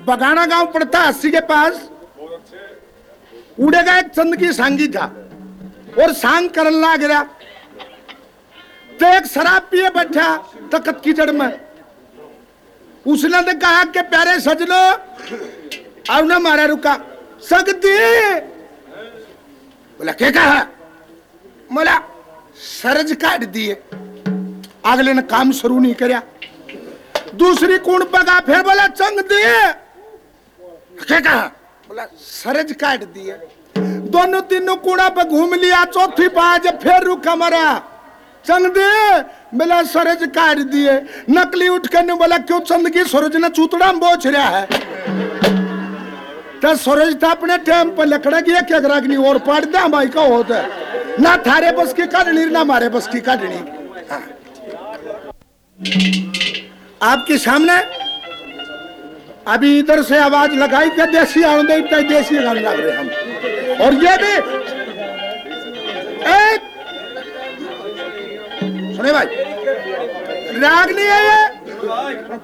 बगाना गांव पड़ता 80 के पास। उड़ेगा एक चंद की सांगी था और सांग करने लग गया तो एक शराब पिए बैठा तखत की जड़ में। उसने तो कहा कि प्यारे सजनो अब ना मारा रुका सकती। बोला क्या कहा? बोला सरज काट दिए। अगले ने काम शुरू नहीं करया। दूसरी कूण पगा फिर बोला चंग दिए। क्या कहा? बोला सरज काट दिए। दोनों तीनों कूड़ा पे घूम लिया। चौथी बाज फिर रुका मरा चंग दिए। बोला सरज काट दिए। नकली उठ कर ने बोला क्यों चंद की सूरज ने चूतड़ा में बोझ रहा है। तो सूरज था अपने टाइम पर लकड़ा की एक अग्राग्नि और पाट दे भाई का होता है ना थारे बस की काटनी ना मारे बस की काटनी। हाँ। आपके सामने अभी इधर से आवाज लगाई कि देसी आनंद इतना देसी गाने लग रहे हम। और ये भी एक सुने भाई राग नहीं है ये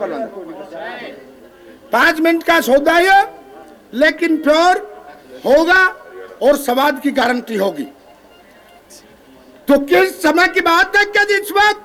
5 मिनट का सौदा है लेकिन प्योर होगा और स्वाद की गारंटी होगी। तो किस समय की बात है क्या जिस वक्त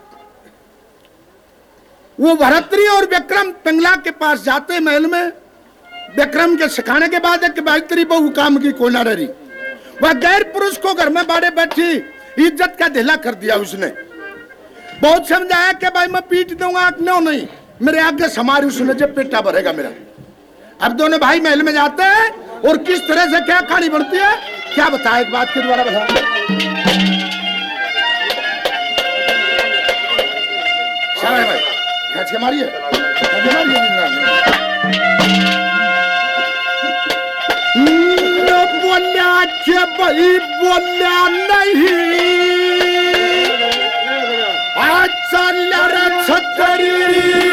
वो भरतरी और विक्रम पिंगला के पास जाते महल में। विक्रम के सिखाने के बाद है कि भाई तेरी बहू काम की कोई ना रही। वह गैर पुरुष को घर में बाड़े बैठी इज्जत का ढीला कर दिया उसने। बहुत समझाया कि भाई मैं पीट दूंगा क्यों नहीं मेरे आगे समारी उसने जब पेटा भरेगा मेरा। अब दोनों भाई महल में जाते हैं और किस तरह से क्या कहानी बढ़ती है क्या बताए एक बात के द्वारा बता। भाई खींच के मारिए बोलिया के भाई बोलिया नहीं अच्छा लड़ छतरी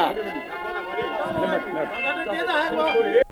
हा